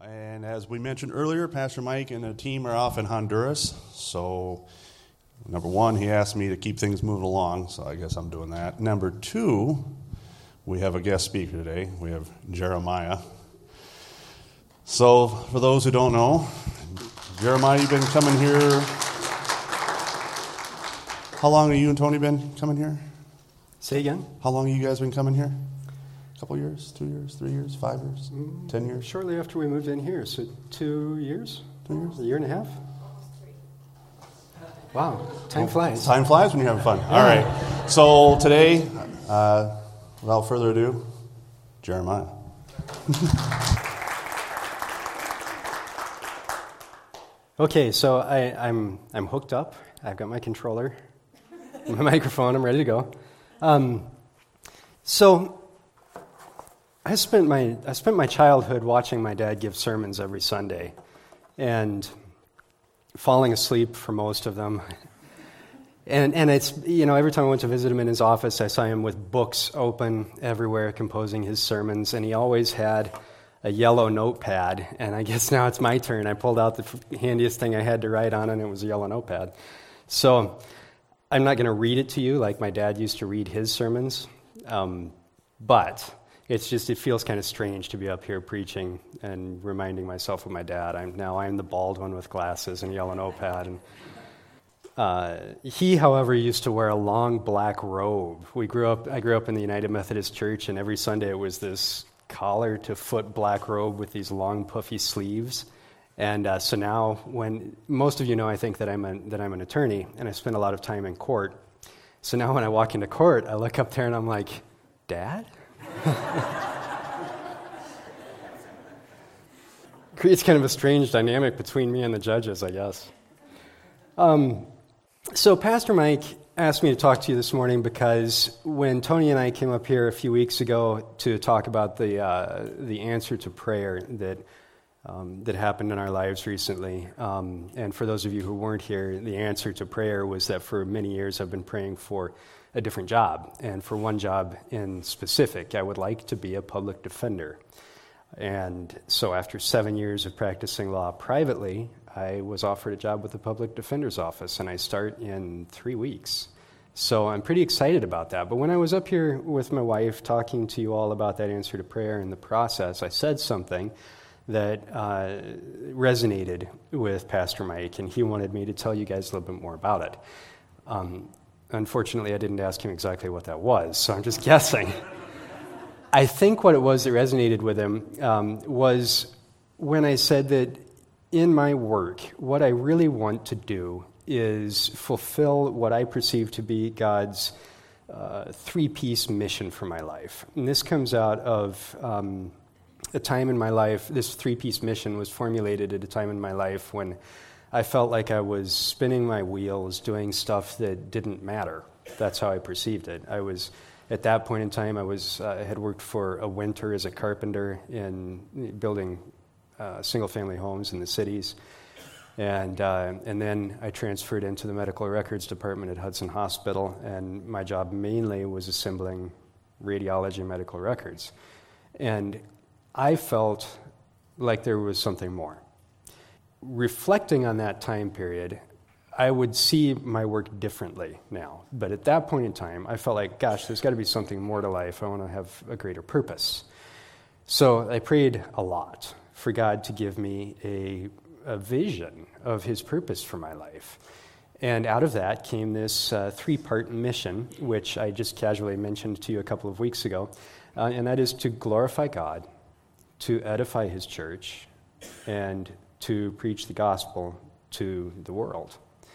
And as we mentioned earlier, Pastor Mike and the team are off in Honduras. So, number one, he asked me to keep things moving along, so I guess I'm doing that. Number two, we have a guest speaker today. We have Jeremiah. So, for those who don't know, Jeremiah, you've been coming here. How long have you and Tony been coming here? Say again? How long have you guys been coming here? A couple years, 2 years, 3 years, 5 years, 10 years? Shortly after we moved in here, so 2 years? 2 years? A year and a half? Wow, time flies. Time flies when you're having fun. Yeah. All right. So today, without further ado, Jeremiah. Okay, so I'm hooked up. I've got my controller, my microphone. I'm ready to go. So I spent my childhood watching my dad give sermons every Sunday, and falling asleep for most of them. And it's, every time I went to visit him in his office, I saw him with books open everywhere composing his sermons, and he always had a yellow notepad, and I guess now it's my turn. I pulled out the handiest thing I had to write on, and it was a yellow notepad. So I'm not going to read it to you like my dad used to read his sermons, but it feels kind of strange to be up here preaching and reminding myself of my dad. I'm the bald one with glasses and yellow notepad. And he, however, used to wear a long black robe. I grew up in the United Methodist Church, and every Sunday it was this collar-to-foot black robe with these long, puffy sleeves. And so now, when most of you know, I think that I'm an attorney, and I spend a lot of time in court. So now when I walk into court, I look up there and I'm like, Dad? Creates kind of a strange dynamic between me and the judges, I guess. So Pastor Mike asked me to talk to you this morning because when Tony and I came up here a few weeks ago to talk about the answer to prayer that happened in our lives recently, and for those of you who weren't here, the answer to prayer was that for many years I've been praying for a different job, and for one job in specific, I would like to be a public defender. And so after 7 years of practicing law privately, I was offered a job with the Public Defender's Office, and I start in 3 weeks. So I'm pretty excited about that. But when I was up here with my wife talking to you all about that answer to prayer and the process, I said something that resonated with Pastor Mike, and he wanted me to tell you guys a little bit more about it. Unfortunately, I didn't ask him exactly what that was, so I'm just guessing. I think what it was that resonated with him was when I said that in my work, what I really want to do is fulfill what I perceive to be God's three-piece mission for my life. And this comes out of a time in my life. This three-piece mission was formulated at a time in my life when I felt like I was spinning my wheels, doing stuff that didn't matter. That's how I perceived it. At that point in time, I had worked for a winter as a carpenter in building single-family homes in the cities, and then I transferred into the medical records department at Hudson Hospital, and my job mainly was assembling radiology and medical records. And I felt like there was something more. Reflecting on that time period, I would see my work differently now. But at that point in time, I felt like, gosh, there's got to be something more to life. I want to have a greater purpose. So I prayed a lot for God to give me a vision of His purpose for my life. And out of that came this three-part mission, which I just casually mentioned to you a couple of weeks ago, and that is to glorify God, to edify His church, and to preach the gospel to the world.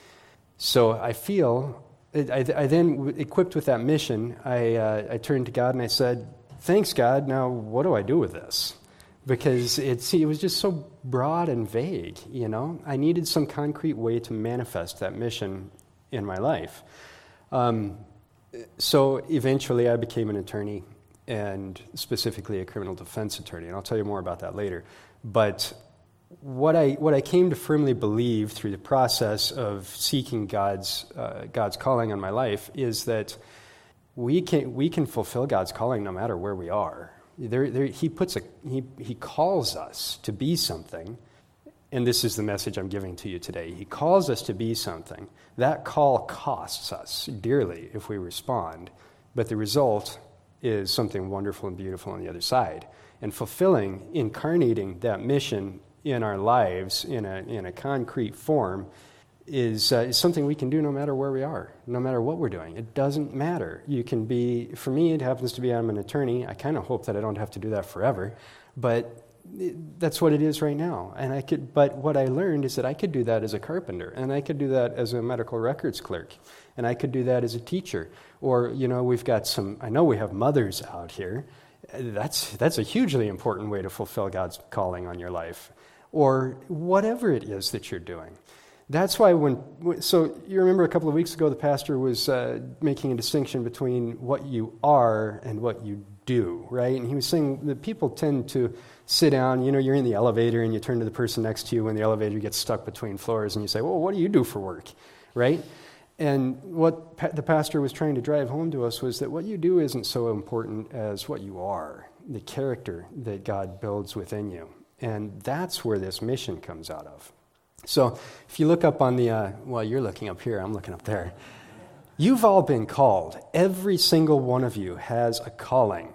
So I feel, I then, equipped with that mission, I turned to God and I said, thanks, God, now what do I do with this? Because it was just so broad and vague, I needed some concrete way to manifest that mission in my life. So eventually I became an attorney, and specifically a criminal defense attorney, and I'll tell you more about that later. But what I came to firmly believe through the process of seeking God's calling on my life is that we can fulfill God's calling no matter where we are. He calls us to be something, and this is the message I'm giving to you today. He calls us to be something. That call costs us dearly if we respond, but the result is something wonderful and beautiful on the other side. And fulfilling, incarnating that mission in our lives in a concrete form is something we can do no matter where we are, no matter what we're doing. It doesn't matter. You can be, for me, it happens to be I'm an attorney. I kind of hope that I don't have to do that forever, but that's what it is right now. But what I learned is that I could do that as a carpenter, and I could do that as a medical records clerk, and I could do that as a teacher. Or, we've got I know we have mothers out here. That's a hugely important way to fulfill God's calling on your life. Or whatever it is that you're doing. That's why so you remember a couple of weeks ago the pastor was making a distinction between what you are and what you do, right? And he was saying that people tend to sit down, you're in the elevator and you turn to the person next to you when the elevator gets stuck between floors and you say, well, what do you do for work, right? And what the pastor was trying to drive home to us was that what you do isn't so important as what you are, the character that God builds within you. And that's where this mission comes out of. So if you look up on you're looking up here, I'm looking up there. You've all been called. Every single one of you has a calling.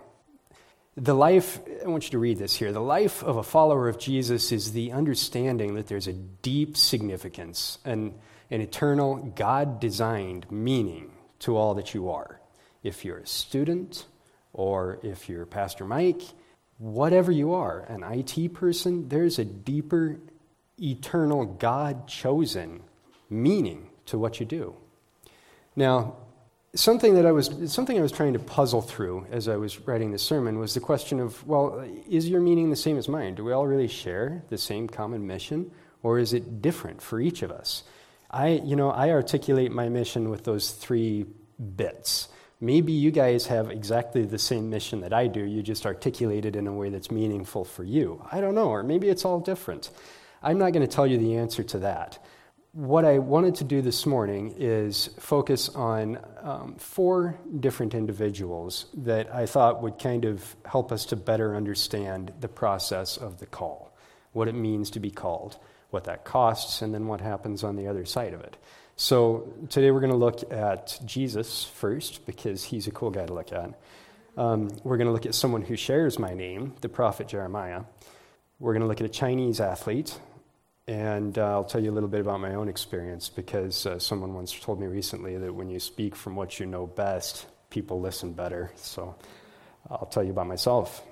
I want you to read this here. The life of a follower of Jesus is the understanding that there's a deep significance and an eternal, God-designed meaning to all that you are. If you're a student, or if you're Pastor Mike, whatever you are, an IT person, there's a deeper, eternal, God-chosen meaning to what you do. Now, something I was trying to puzzle through as I was writing this sermon was the question of, well, is your meaning the same as mine? Do we all really share the same common mission, or is it different for each of us? I articulate my mission with those 3 bits. Maybe you guys have exactly the same mission that I do. You just articulate it in a way that's meaningful for you. I don't know, or maybe it's all different. I'm not going to tell you the answer to that. What I wanted to do this morning is focus on 4 different individuals that I thought would kind of help us to better understand the process of the call, what it means to be called, what that costs, and then what happens on the other side of it. So today we're going to look at Jesus first, because he's a cool guy to look at. We're going to look at someone who shares my name, the prophet Jeremiah. We're going to look at a Chinese athlete, and I'll tell you a little bit about my own experience, because someone once told me recently that when you speak from what you know best, people listen better. So I'll tell you about myself.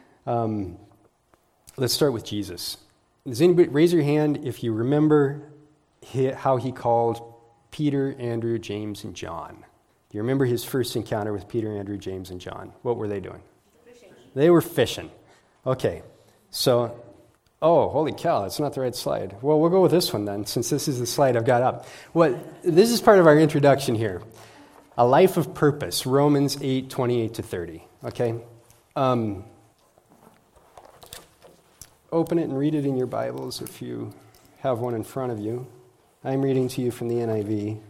Let's start with Jesus. Does anybody raise your hand if you remember how he called Peter, Andrew, James, and John? Do you remember his first encounter with Peter, Andrew, James, and John? What were they doing? Fishing. They were fishing. Okay, so, holy cow, that's not the right slide. Well, we'll go with this one then, since this is the slide I've got up. This is part of our introduction here. A life of purpose, Romans 8:28-30. Okay? Open it and read it in your Bibles if you have one in front of you. I'm reading to you from the NIV.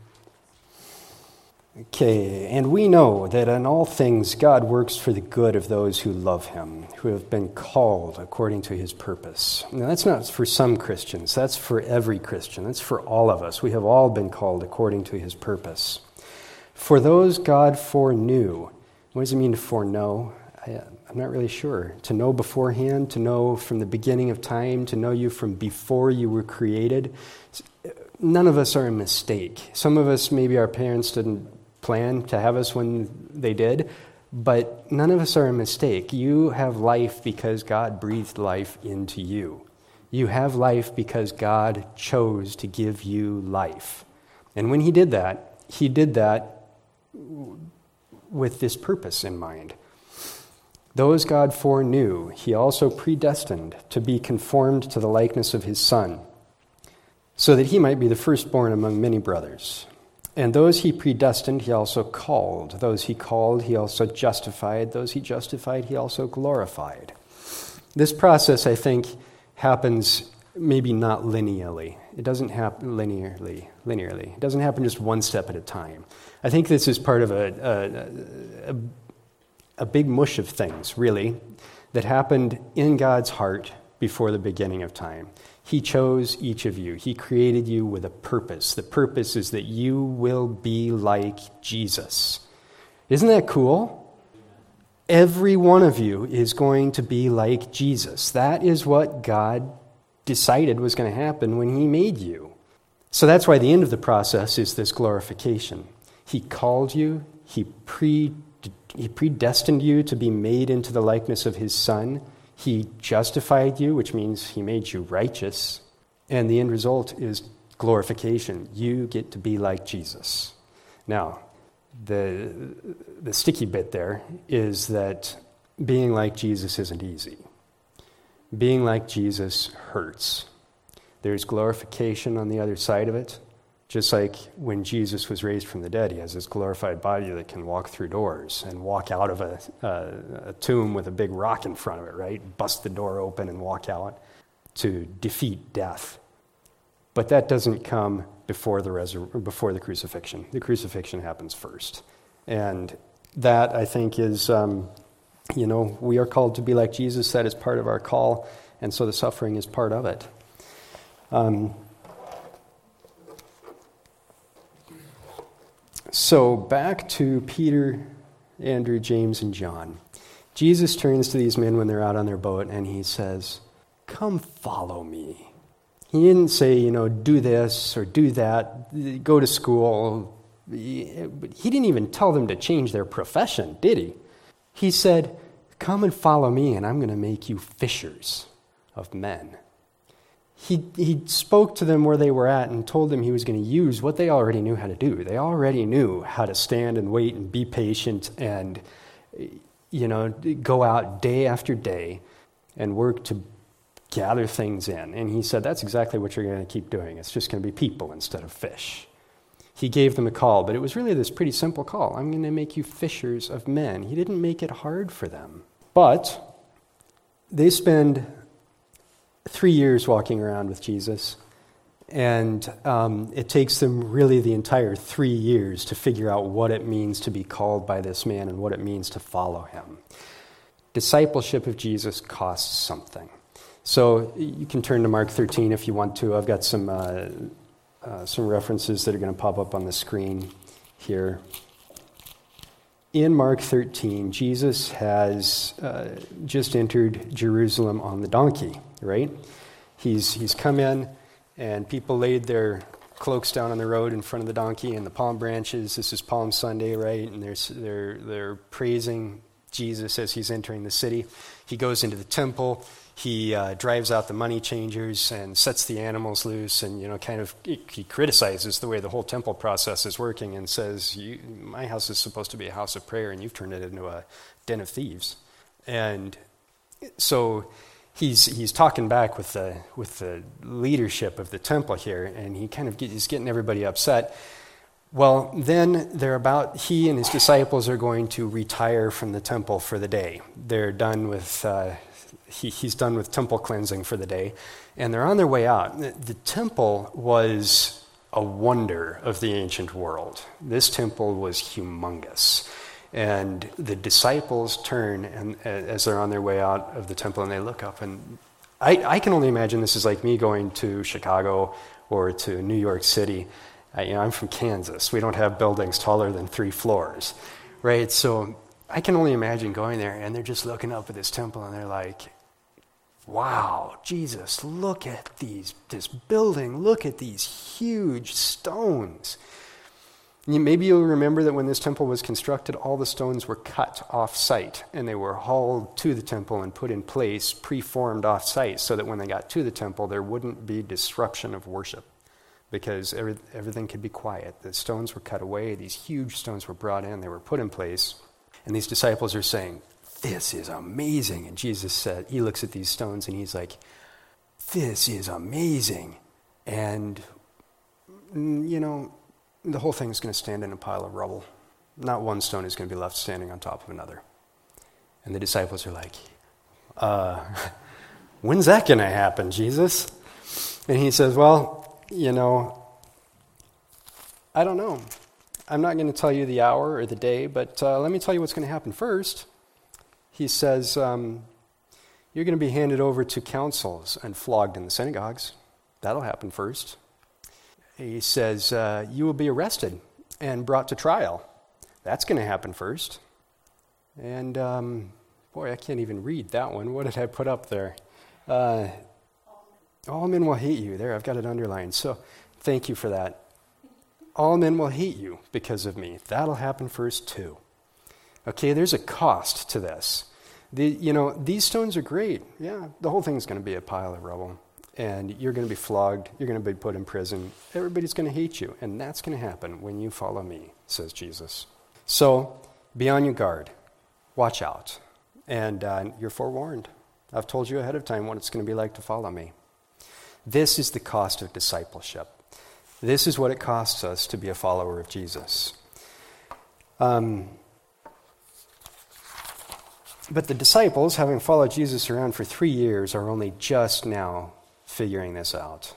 Okay, and we know that in all things God works for the good of those who love him, who have been called according to his purpose. Now, that's not for some Christians. That's for every Christian. That's for all of us. We have all been called according to his purpose. For those God foreknew. What does it mean to foreknow? I'm not really sure. To know beforehand, to know from the beginning of time, to know you from before you were created. None of us are a mistake. Some of us, maybe our parents didn't plan to have us when they did, but none of us are a mistake. You have life because God breathed life into you. You have life because God chose to give you life. And when he did that with this purpose in mind. Those God foreknew, he also predestined to be conformed to the likeness of his Son, so that he might be the firstborn among many brothers. And those he predestined, he also called. Those he called, he also justified. Those he justified, he also glorified. This process, I think, happens maybe not linearly. It doesn't happen linearly. It doesn't happen just one step at a time. I think this is part of a big mush of things, really, that happened in God's heart before the beginning of time. He chose each of you. He created you with a purpose. The purpose is that you will be like Jesus. Isn't that cool? Every one of you is going to be like Jesus. That is what God decided was going to happen when he made you. So that's why the end of the process is this glorification. He called you. He predestined you to be made into the likeness of his Son. He justified you, which means he made you righteous. And the end result is glorification. You get to be like Jesus. Now, the sticky bit there is that being like Jesus isn't easy. Being like Jesus hurts. There's glorification on the other side of it. Just like when Jesus was raised from the dead, he has this glorified body that can walk through doors and walk out of a tomb with a big rock in front of it, right? Bust the door open and walk out to defeat death. But that doesn't come before the crucifixion. The crucifixion happens first. And that, I think, is, we are called to be like Jesus. That is part of our call. And so the suffering is part of it. So back to Peter, Andrew, James, and John. Jesus turns to these men when they're out on their boat, and he says, "Come follow me." He didn't say, do this or do that, go to school. He didn't even tell them to change their profession, did he? He said, "Come and follow me, and I'm going to make you fishers of men." He spoke to them where they were at and told them he was going to use what they already knew how to do. They already knew how to stand and wait and be patient and, go out day after day and work to gather things in. And he said, that's exactly what you're going to keep doing. It's just going to be people instead of fish. He gave them a call, but it was really this pretty simple call. I'm going to make you fishers of men. He didn't make it hard for them. But they spend 3 years walking around with Jesus, and it takes them really the entire 3 years to figure out what it means to be called by this man and what it means to follow him. Discipleship of Jesus costs something. So you can turn to Mark 13 if you want to. I've got some references that are going to pop up on the screen here. In Mark 13, Jesus has just entered Jerusalem on the donkey, right? He's come in, and people laid their cloaks down on the road in front of the donkey and the palm branches. This is Palm Sunday, right? And they're praising Jesus as he's entering the city. He goes into the temple. He drives out the money changers and sets the animals loose, and he criticizes the way the whole temple process is working and says, "My house is supposed to be a house of prayer, and you've turned it into a den of thieves." And so he's talking back with the leadership of the temple here, and he's getting everybody upset. Well, then he and his disciples are going to retire from the temple for the day. They're done with. He's done with temple cleansing for the day, and they're on their way out. The temple was a wonder of the ancient world. This temple was humongous. And the disciples turn as they're on their way out of the temple, and they look up, and I can only imagine this is like me going to Chicago or to New York City. I'm from Kansas. We don't have buildings taller than 3 floors, right? So I can only imagine going there, and they're just looking up at this temple, and they're like, wow, Jesus, look at this building. Look at these huge stones. Maybe you'll remember that when this temple was constructed, all the stones were cut off-site, and they were hauled to the temple and put in place, preformed off-site, so that when they got to the temple, there wouldn't be disruption of worship, because everything could be quiet. The stones were cut away. These huge stones were brought in. They were put in place. And these disciples are saying, "This is amazing." And Jesus said, he looks at these stones and he's like, "This is amazing." And, the whole thing is going to stand in a pile of rubble. Not one stone is going to be left standing on top of another. And the disciples are like, when's that going to happen, Jesus? And he says, well, I don't know. I'm not going to tell you the hour or the day, but let me tell you what's going to happen first. He says, you're going to be handed over to councils and flogged in the synagogues. That'll happen first. He says, you will be arrested and brought to trial. That's going to happen first. And, boy, I can't even read that one. What did I put up there? All men will hate you. There, I've got it underlined. So thank you for that. All men will hate you because of me. That'll happen first too. Okay, there's a cost to this. These stones are great. Yeah, the whole thing's going to be a pile of rubble. And you're going to be flogged. You're going to be put in prison. Everybody's going to hate you. And that's going to happen when you follow me, says Jesus. So be on your guard. Watch out. And you're forewarned. I've told you ahead of time what it's going to be like to follow me. This is the cost of discipleship. This is what it costs us to be a follower of Jesus. But the disciples, having followed Jesus around for 3 years, are only just now figuring this out.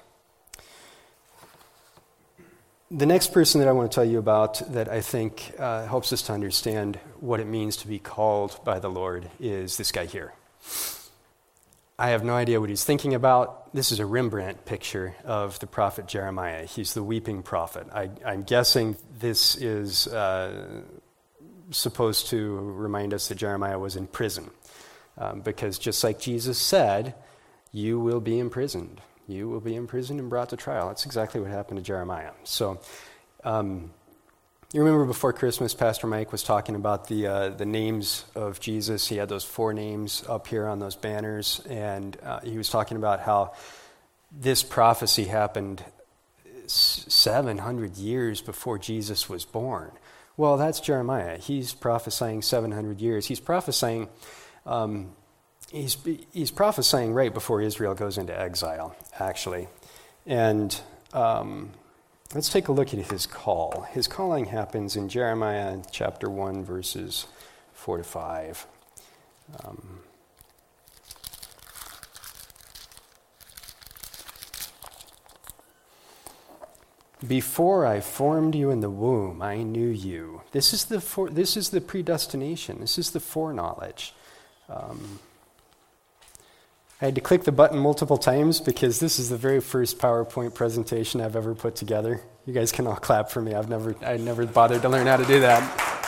The next person that I want to tell you about that I think helps us to understand what it means to be called by the Lord is this guy here. I have no idea what he's thinking about. This is a Rembrandt picture of the prophet Jeremiah. He's the weeping prophet. I'm guessing this is supposed to remind us that Jeremiah was in prison. Because just like Jesus said, you will be imprisoned. You will be imprisoned and brought to trial. That's exactly what happened to Jeremiah. So, you remember before Christmas, Pastor Mike was talking about the names of Jesus. He had those 4 names up here on those banners, and he was talking about how this prophecy happened 700 years before Jesus was born. Well, that's Jeremiah. He's prophesying 700 years. He's prophesying. He's prophesying right before Israel goes into exile, actually. And let's take a look at his call. His calling happens in Jeremiah chapter 1, verses 4 to 5. Before I formed you in the womb, I knew you. This is the predestination. This is the foreknowledge. I had to click the button multiple times because this is the very first PowerPoint presentation I've ever put together. You guys can all clap for me. I never bothered to learn how to do that.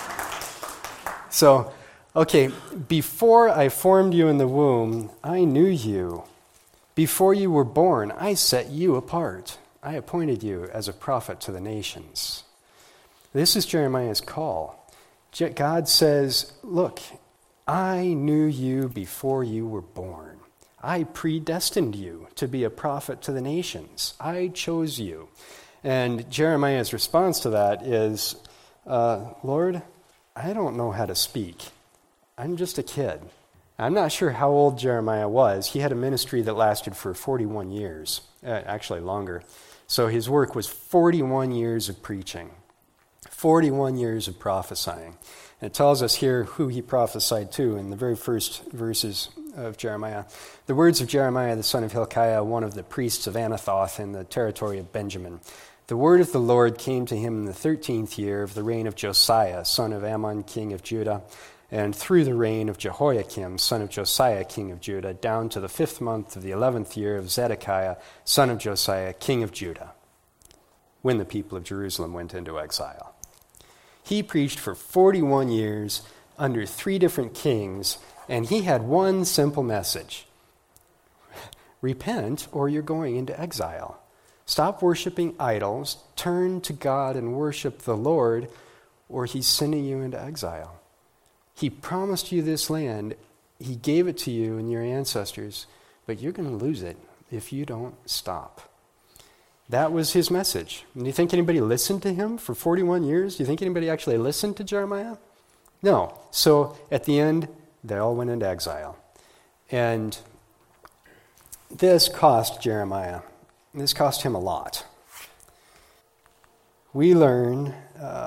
So, okay, before I formed you in the womb, I knew you. Before you were born, I set you apart. I appointed you as a prophet to the nations. This is Jeremiah's call. God says, look, I knew you before you were born. I predestined you to be a prophet to the nations. I chose you. And Jeremiah's response to that is, Lord, I don't know how to speak. I'm just a kid. I'm not sure how old Jeremiah was. He had a ministry that lasted for 41 years, actually longer. So his work was 41 years of preaching, 41 years of prophesying. And it tells us here who he prophesied to in the very first verses of Jeremiah. The words of Jeremiah, the son of Hilkiah, one of the priests of Anathoth in the territory of Benjamin. The word of the Lord came to him in the 13th year of the reign of Josiah, son of Ammon, king of Judah, and through the reign of Jehoiakim, son of Josiah, king of Judah, down to the 5th month of the 11th year of Zedekiah, son of Josiah, king of Judah, when the people of Jerusalem went into exile. He preached for 41 years under 3 different kings, and he had one simple message. Repent, or you're going into exile. Stop worshiping idols, turn to God and worship the Lord, or he's sending you into exile. He promised you this land. He gave it to you and your ancestors, but you're going to lose it if you don't stop. That was his message. And do you think anybody listened to him for 41 years? Do you think anybody actually listened to Jeremiah? No. So at the end, they all went into exile. And this cost Jeremiah. This cost him a lot. We learn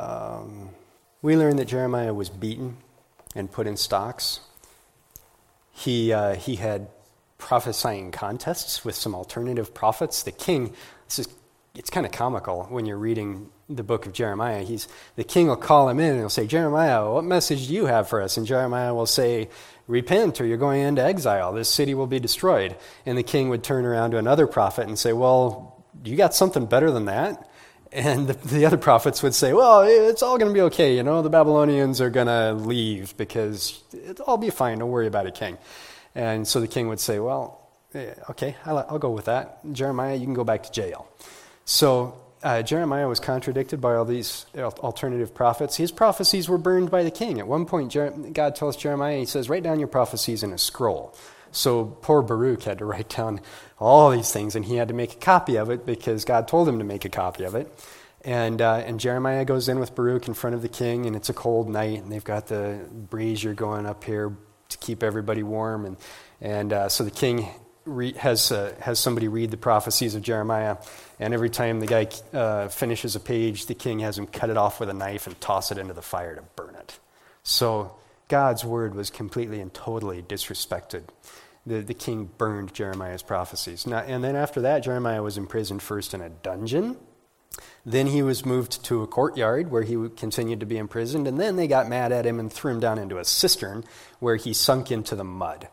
that Jeremiah was beaten and put in stocks. He had prophesying contests with some alternative prophets. The king, this is it's kind of comical when you're reading the book of Jeremiah. The king will call him in and he'll say, Jeremiah, what message do you have for us? And Jeremiah will say, repent or you're going into exile. This city will be destroyed. And the king would turn around to another prophet and say, well, you got something better than that? And the other prophets would say, well, it's all going to be okay. The Babylonians are going to leave because it'll all be fine. Don't worry about it, king. And so the king would say, well, okay, I'll go with that. Jeremiah, you can go back to jail. So Jeremiah was contradicted by all these alternative prophets. His prophecies were burned by the king. At one point, God tells Jeremiah, he says, write down your prophecies in a scroll. So poor Baruch had to write down all these things, and he had to make a copy of it because God told him to make a copy of it. And Jeremiah goes in with Baruch in front of the king, and it's a cold night, and they've got the brazier going up here to keep everybody warm. And so the king has somebody read the prophecies of Jeremiah, and every time the guy finishes a page, the king has him cut it off with a knife and toss it into the fire to burn it. So God's word was completely and totally disrespected. The king burned Jeremiah's prophecies. And then after that, Jeremiah was imprisoned first in a dungeon. Then he was moved to a courtyard where he continued to be imprisoned. And then they got mad at him and threw him down into a cistern where he sunk into the mud.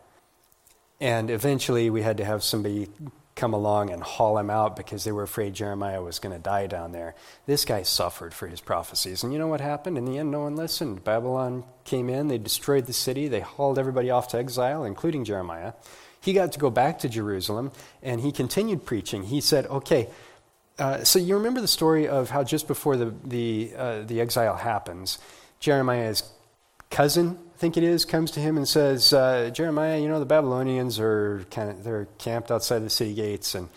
And eventually we had to have somebody come along and haul him out because they were afraid Jeremiah was going to die down there. This guy suffered for his prophecies. And you know what happened? In the end, no one listened. Babylon came in, they destroyed the city, they hauled everybody off to exile, including Jeremiah. He got to go back to Jerusalem, and he continued preaching. He said, okay, so you remember the story of how just before the exile happens, Jeremiah's cousin, I think it is, comes to him and says, Jeremiah, the Babylonians they're camped outside the city gates, and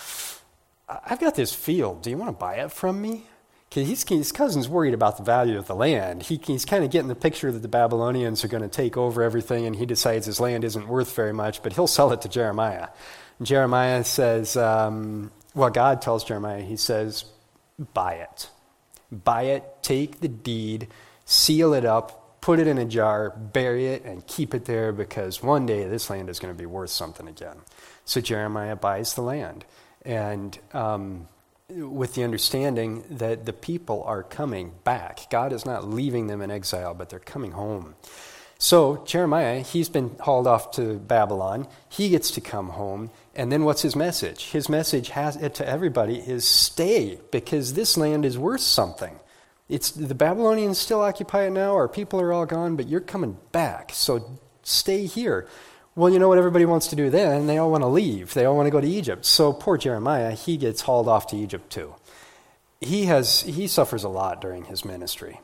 I've got this field. Do you want to buy it from me? Because his cousin's worried about the value of the land. He's kind of getting the picture that the Babylonians are going to take over everything, and he decides his land isn't worth very much, but he'll sell it to Jeremiah. And Jeremiah says, God tells Jeremiah, he says, buy it. Buy it, take the deed, seal it up, put it in a jar, bury it, and keep it there because one day this land is going to be worth something again. So Jeremiah buys the land, and with the understanding that the people are coming back. God is not leaving them in exile, but they're coming home. So Jeremiah, he's been hauled off to Babylon. He gets to come home, and then what's his message? His message to everybody is stay, because this land is worth something. It's the Babylonians still occupy it now, our people are all gone, but you're coming back, so stay here. Well, you know what everybody wants to do then? They all want to leave. They all want to go to Egypt. So poor Jeremiah, he gets hauled off to Egypt too. He suffers a lot during his ministry.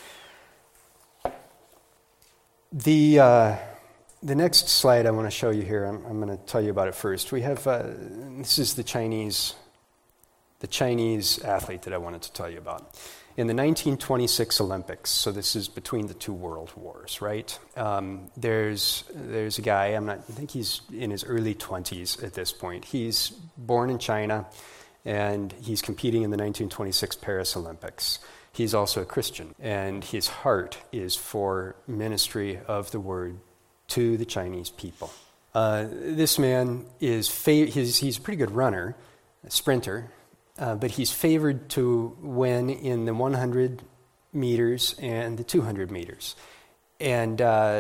The next slide I want to show you here, I'm going to tell you about it first. We have, this is the Chinese athlete that I wanted to tell you about. In the 1926 Olympics, so this is between the two world wars, right? There's a guy, I think he's in his early 20s at this point. He's born in China, and he's competing in the 1926 Paris Olympics. He's also a Christian, and his heart is for ministry of the word to the Chinese people. This man he's a pretty good runner, a sprinter, but he's favored to win in the 100 meters and the 200 meters. And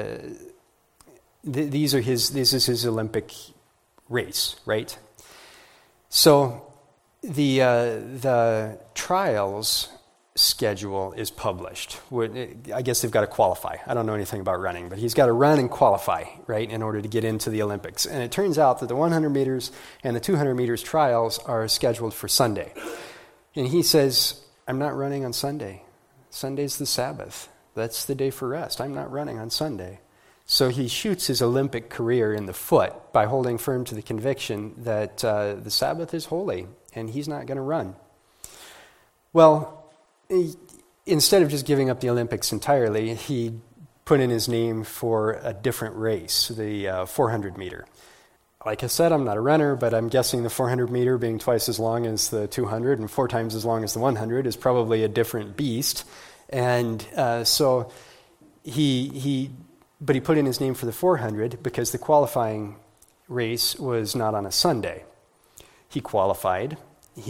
this is his Olympic race, right? So the trials schedule is published. I guess they've got to qualify. I don't know anything about running, but he's got to run and qualify, right, in order to get into the Olympics. And it turns out that the 100 meters and the 200 meters trials are scheduled for Sunday. And he says, I'm not running on Sunday. Sunday's the Sabbath. That's the day for rest. I'm not running on Sunday. So he shoots his Olympic career in the foot by holding firm to the conviction that the Sabbath is holy, and he's not going to run. Well, instead of just giving up the Olympics entirely, he put in his name for a different race, the 400 meter. Like I said, I'm not a runner, but I'm guessing the 400 meter, being twice as long as the 200 and 4 times as long as the 100, is probably a different beast. And so he put in his name for the 400 because the qualifying race was not on a Sunday. He qualified. He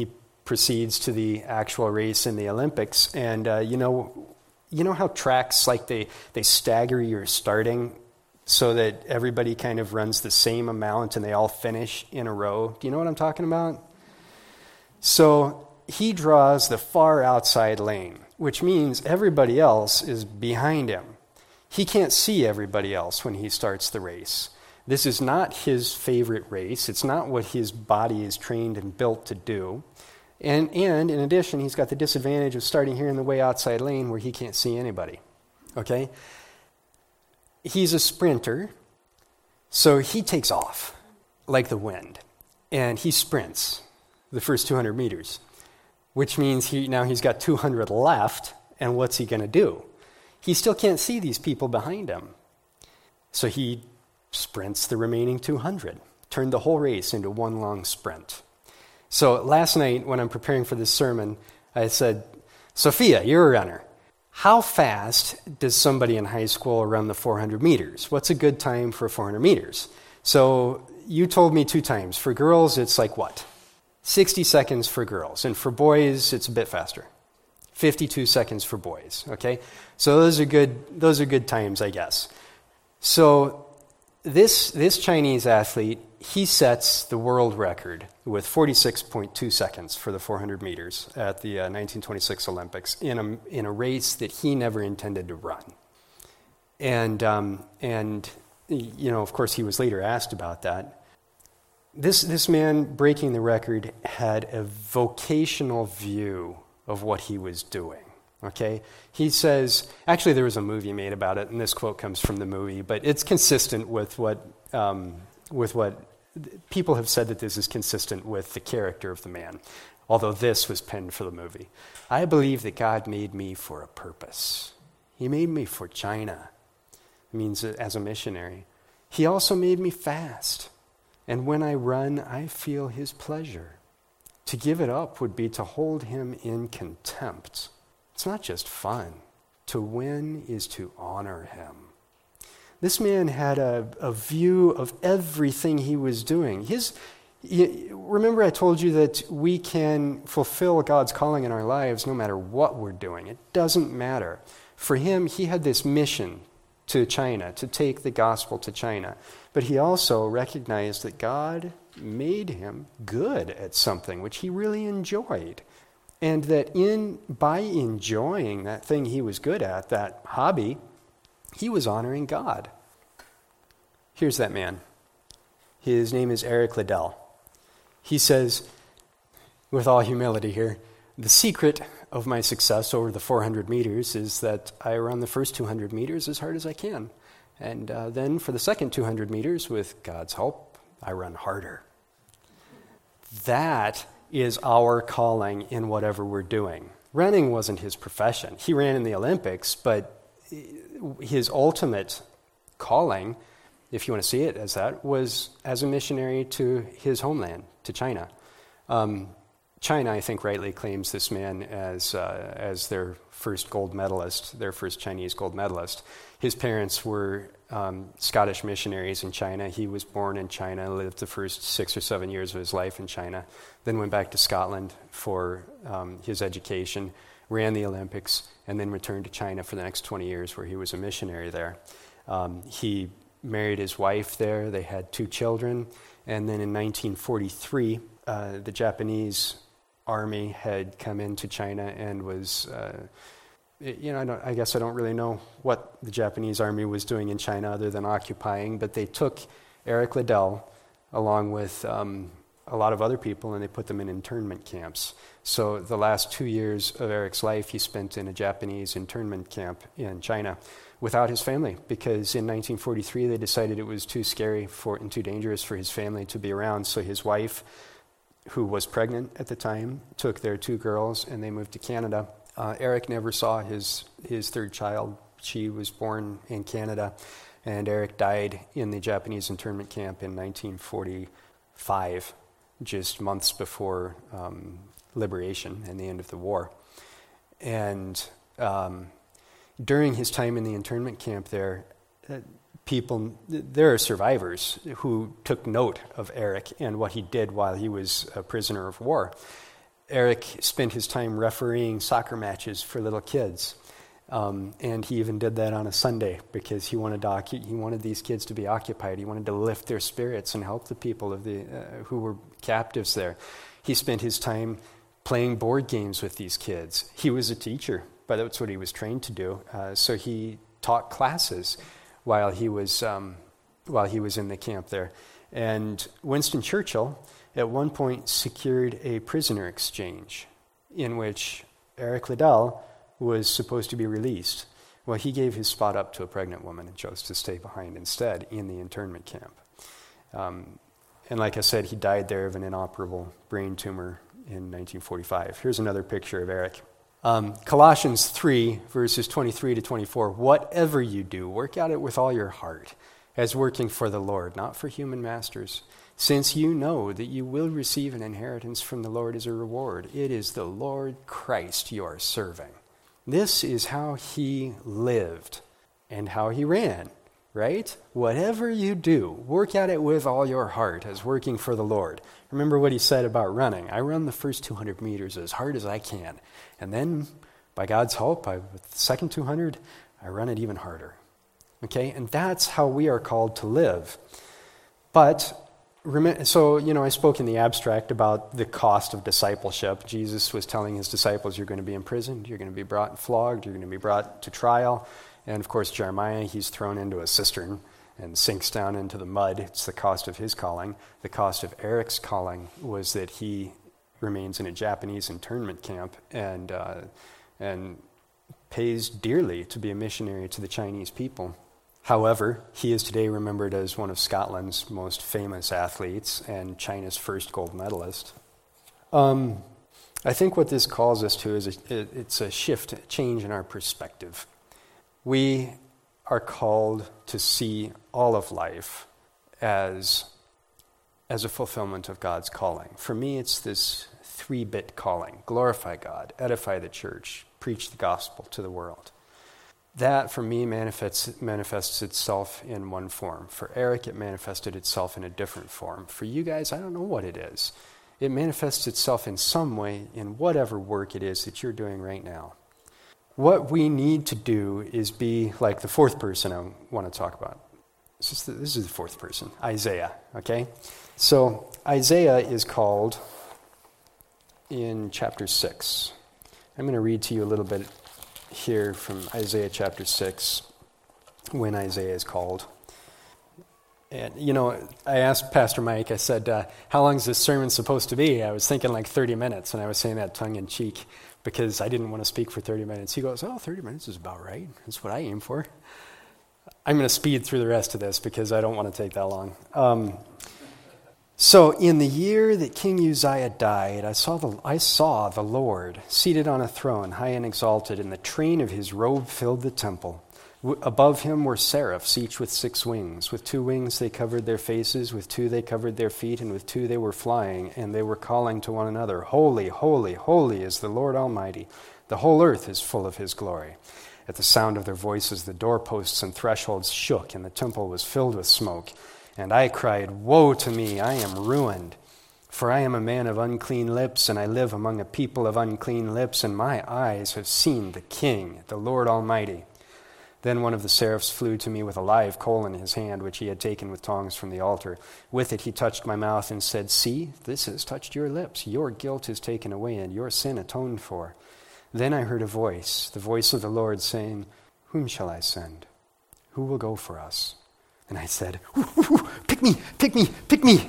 proceeds to the actual race in the Olympics. And you know how tracks, like they stagger your starting so that everybody kind of runs the same amount and they all finish in a row? Do you know what I'm talking about? So he draws the far outside lane, which means everybody else is behind him. He can't see everybody else when he starts the race. This is not his favorite race. It's not what his body is trained and built to do. And in addition, he's got the disadvantage of starting here in the way outside lane where he can't see anybody. Okay? He's a sprinter, so he takes off like the wind. And he sprints the first 200 meters, which means he's got 200 left, and what's he going to do? He still can't see these people behind him. So he sprints the remaining 200, turned the whole race into one long sprint. So last night when I'm preparing for this sermon, I said, Sophia, you're a runner. How fast does somebody in high school run the 400 meters? What's a good time for 400 meters? So you told me 2 times. For girls, it's like what? 60 seconds for girls. And for boys, it's a bit faster. 52 seconds for boys, okay? So those are good times, I guess. So this Chinese athlete, he sets the world record with 46.2 seconds for the 400 meters at the 1926 Olympics in a race that he never intended to run. And of course, he was later asked about that. This man breaking the record had a vocational view of what he was doing. Okay, he says, actually there was a movie made about it, and this quote comes from the movie, but it's consistent with what people have said, that this is consistent with the character of the man, although this was penned for the movie. I believe that God made me for a purpose. He made me for China. It means as a missionary. He also made me fast, and when I run, I feel his pleasure. To give it up would be to hold him in contempt. It's not just fun. To win is to honor him. This man had a view of everything he was doing. Remember I told you that we can fulfill God's calling in our lives no matter what we're doing. It doesn't matter. For him, he had this mission to China, to take the gospel to China. But he also recognized that God made him good at something which he really enjoyed. And that by enjoying that thing he was good at, that hobby, he was honoring God. Here's that man. His name is Eric Liddell. He says, with all humility here, the secret of my success over the 400 meters is that I run the first 200 meters as hard as I can. And then for the second 200 meters, with God's help, I run harder. That is our calling in whatever we're doing. Running wasn't his profession. He ran in the Olympics, but his ultimate calling, if you want to see it as that, was as a missionary to his homeland, to China. China, I think, rightly claims this man as their first gold medalist, their first Chinese gold medalist. His parents were Scottish missionaries in China. He was born in China, lived the first 6 or 7 years of his life in China, then went back to Scotland for his education, ran the Olympics, and then returned to China for the next 20 years where he was a missionary there. He married his wife there. They had 2 children. And then in 1943, the Japanese army had come into China and was... I guess I don't really know what the Japanese army was doing in China other than occupying, but they took Eric Liddell along with a lot of other people, and they put them in internment camps. So the last 2 years of Eric's life he spent in a Japanese internment camp in China without his family, because in 1943 they decided it was too scary and too dangerous for his family to be around. So his wife, who was pregnant at the time, took their 2 girls and they moved to Canada. Eric never saw his 3rd child. She was born in Canada, and Eric died in the Japanese internment camp in 1945, just months before liberation and the end of the war. And during his time in the internment camp there, there are survivors who took note of Eric and what he did while he was a prisoner of war. Eric spent his time refereeing soccer matches for little kids. And he even did that on a Sunday because he wanted these kids to be occupied. He wanted to lift their spirits and help the people who were captives there. He spent his time playing board games with these kids. He was a teacher, but that's what he was trained to do. So he taught classes while he was in the camp there. And Winston Churchill, at one point, secured a prisoner exchange in which Eric Liddell was supposed to be released. Well, he gave his spot up to a pregnant woman and chose to stay behind instead in the internment camp. And like I said, he died there of an inoperable brain tumor in 1945. Here's another picture of Eric. Colossians 3, verses 23 to 24. Whatever you do, work at it with all your heart, as working for the Lord, not for human masters, since you know that you will receive an inheritance from the Lord as a reward. It is the Lord Christ you are serving. This is how he lived and how he ran, right? Whatever you do, work at it with all your heart as working for the Lord. Remember what he said about running. I run the first 200 meters as hard as I can. And then, by God's help, with the second 200, I run it even harder. Okay? And that's how we are called to live. But so, I spoke in the abstract about the cost of discipleship. Jesus was telling his disciples, you're going to be imprisoned, you're going to be brought and flogged, you're going to be brought to trial. And of course, Jeremiah, he's thrown into a cistern and sinks down into the mud. It's the cost of his calling. The cost of Eric's calling was that he remains in a Japanese internment camp and pays dearly to be a missionary to the Chinese people. However, he is today remembered as one of Scotland's most famous athletes and China's first gold medalist. I think what this calls us to is it's a shift, a change in our perspective. We are called to see all of life as a fulfillment of God's calling. For me, it's this 3-bit calling: glorify God, edify the church, preach the gospel to the world. That, for me, manifests itself in one form. For Eric, it manifested itself in a different form. For you guys, I don't know what it is. It manifests itself in some way in whatever work it is that you're doing right now. What we need to do is be like the fourth person I want to talk about. This is the fourth person, Isaiah, okay? So Isaiah is called in chapter 6. I'm going to read to you a little bit here from Isaiah chapter 6, when Isaiah is called. And, I asked Pastor Mike, I said, how long is this sermon supposed to be? I was thinking like 30 minutes, and I was saying that tongue-in-cheek because I didn't want to speak for 30 minutes. He goes, 30 minutes is about right. That's what I aim for. I'm going to speed through the rest of this because I don't want to take that long. So in the year that King Uzziah died, I saw the Lord seated on a throne, high and exalted, and the train of his robe filled the temple. Above him were seraphs, each with 6 wings. With 2 wings they covered their faces, with 2 they covered their feet, and with 2 they were flying, and they were calling to one another, Holy, holy, holy is the Lord Almighty. The whole earth is full of his glory. At the sound of their voices, the doorposts and thresholds shook, and the temple was filled with smoke. And I cried, Woe to me, I am ruined. For I am a man of unclean lips, and I live among a people of unclean lips, and my eyes have seen the King, the Lord Almighty. Then one of the seraphs flew to me with a live coal in his hand, which he had taken with tongs from the altar. With it he touched my mouth and said, See, this has touched your lips. Your guilt is taken away, and your sin atoned for. Then I heard a voice, the voice of the Lord, saying, Whom shall I send? Who will go for us? And I said, Pick me, pick me, pick me.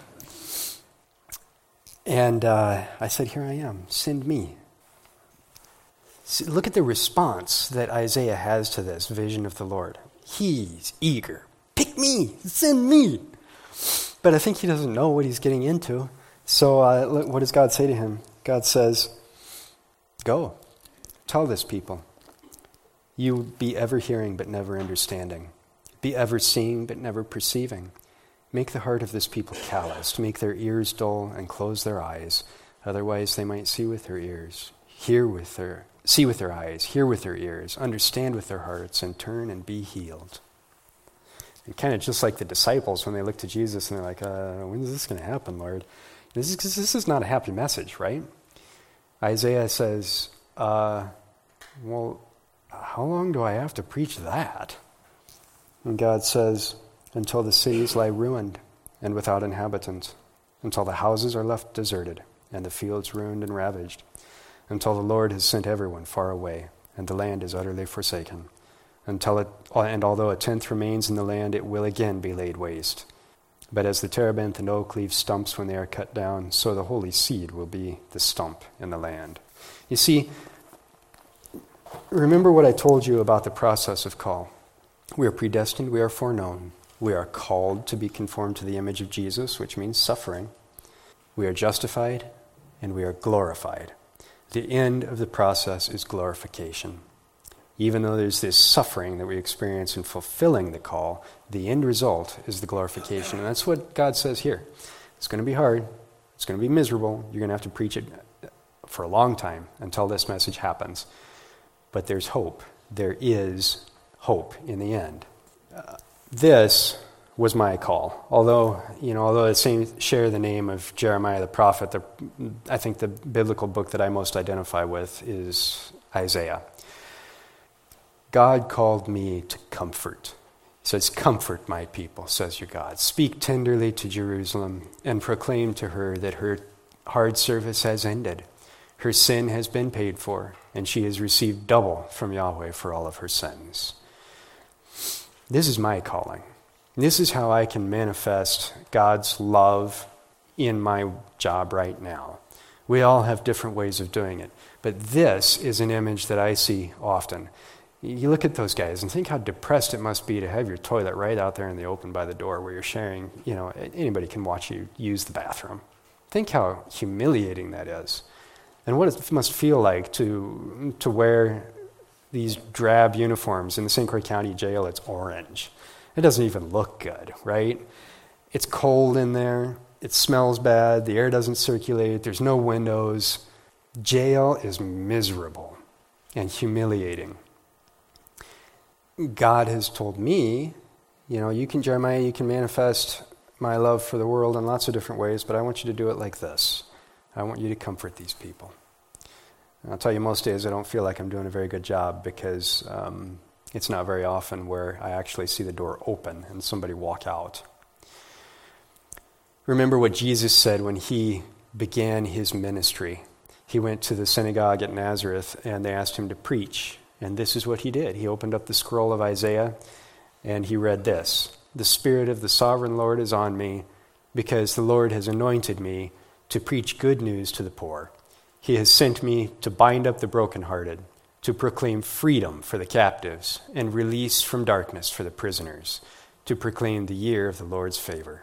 And I said, Here I am, send me. See, look at the response that Isaiah has to this vision of the Lord. He's eager. Pick me, send me. But I think he doesn't know what he's getting into. So what does God say to him? God says, Go, tell this people. You be ever hearing but never understanding. Be ever seeing but never perceiving. Make the heart of this people calloused. Make their ears dull and close their eyes. Otherwise they might see with their ears, see with their eyes, hear with their ears, understand with their hearts, and turn and be healed. And kind of just like the disciples when they look to Jesus and they're like, when is this going to happen, Lord? This is not a happy message, right? Isaiah says, well, how long do I have to preach that? And God says, until the cities lie ruined and without inhabitants, until the houses are left deserted and the fields ruined and ravaged, until the Lord has sent everyone far away and the land is utterly forsaken, and although a tenth remains in the land, it will again be laid waste. But as the terebinth and oak leave stumps when they are cut down, so the holy seed will be the stump in the land. You see, remember what I told you about the process of call. We are predestined, we are foreknown. We are called to be conformed to the image of Jesus, which means suffering. We are justified, and we are glorified. The end of the process is glorification. Even though there's this suffering that we experience in fulfilling the call, the end result is the glorification. And that's what God says here. It's going to be hard. It's going to be miserable. You're going to have to preach it for a long time until this message happens. But there's hope. There is hope in the end. This was my call. Although it share the name of Jeremiah the prophet, I think the biblical book that I most identify with is Isaiah. God called me to comfort. He says, comfort my people, says your God. Speak tenderly to Jerusalem and proclaim to her that her hard service has ended. Her sin has been paid for, and she has received double from Yahweh for all of her sins. This is my calling. This is how I can manifest God's love in my job right now. We all have different ways of doing it, but this is an image that I see often. You look at those guys and think how depressed it must be to have your toilet right out there in the open by the door where you're sharing, anybody can watch you use the bathroom. Think how humiliating that is. And what it must feel like to wear these drab uniforms. In the St. Croix County Jail, it's orange. It doesn't even look good, right? It's cold in there. It smells bad. The air doesn't circulate. There's no windows. Jail is miserable and humiliating. God has told me, Jeremiah, you can manifest my love for the world in lots of different ways, but I want you to do it like this. I want you to comfort these people. And I'll tell you, most days I don't feel like I'm doing a very good job because it's not very often where I actually see the door open and somebody walk out. Remember what Jesus said when he began his ministry. He went to the synagogue at Nazareth and they asked him to preach. And this is what he did. He opened up the scroll of Isaiah and he read this. The Spirit of the Sovereign Lord is on me because the Lord has anointed me to preach good news to the poor. He has sent me to bind up the brokenhearted, to proclaim freedom for the captives and release from darkness for the prisoners, to proclaim the year of the Lord's favor.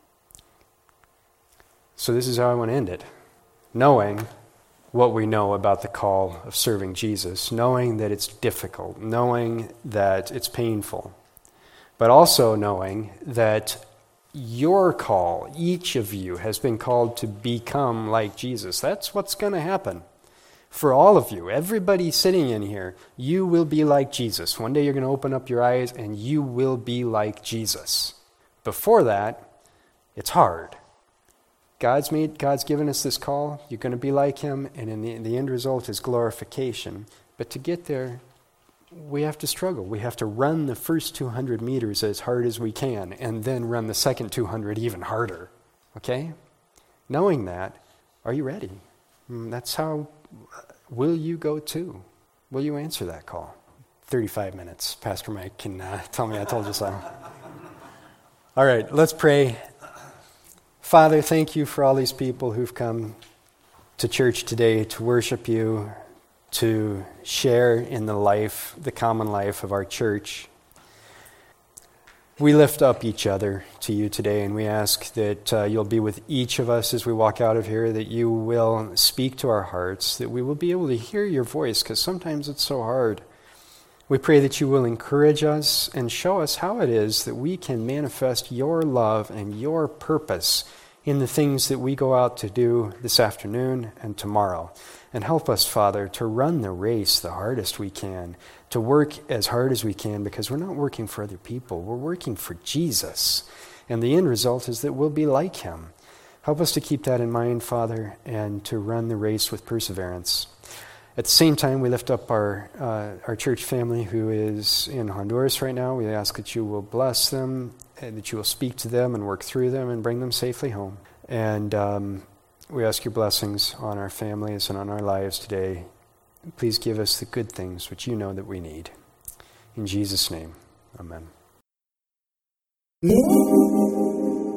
So this is how I want to end it. Knowing what we know about the call of serving Jesus, knowing that it's difficult, knowing that it's painful, but also knowing that your call, each of you, has been called to become like Jesus. That's what's going to happen for all of you. Everybody sitting in here, you will be like Jesus. One day you're going to open up your eyes and you will be like Jesus. Before that, it's hard. God's given us this call. You're going to be like him, and in the end result is glorification. But to get there, we have to struggle. We have to run the first 200 meters as hard as we can, and then run the second 200 even harder. Okay? Knowing that, are you ready? That's how. Will you go too? Will you answer that call? 35 minutes. Pastor Mike can tell me I told you so. All right, let's pray. Father, thank you for all these people who've come to church today to worship you, to share in the common life of our church. We lift up each other to you today, and we ask that you'll be with each of us as we walk out of here, that you will speak to our hearts, that we will be able to hear your voice, because sometimes it's so hard. We pray that you will encourage us and show us how it is that we can manifest your love and your purpose in the things that we go out to do this afternoon and tomorrow. And help us, Father, to run the race the hardest we can, to work as hard as we can, because we're not working for other people. We're working for Jesus. And the end result is that we'll be like him. Help us to keep that in mind, Father, and to run the race with perseverance. At the same time, we lift up our church family who is in Honduras right now. We ask that you will bless them, and that you will speak to them and work through them and bring them safely home. And we ask your blessings on our families and on our lives today. Please give us the good things which you know that we need. In Jesus' name, amen.